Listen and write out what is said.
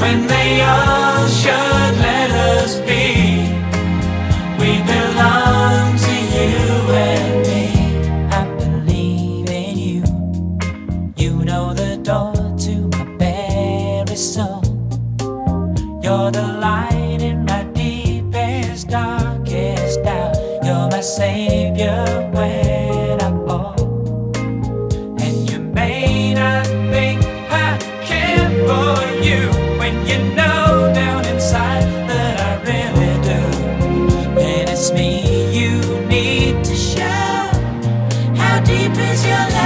when they all should let us be. We belong to you and me. I believe in you. You know the door to my very soul. You're the light in my deepest, darkest doubt. You're my savior when I fall. And you may not think I care for you, when you know down inside that I really do. And it's me you need to show. How deep is your love?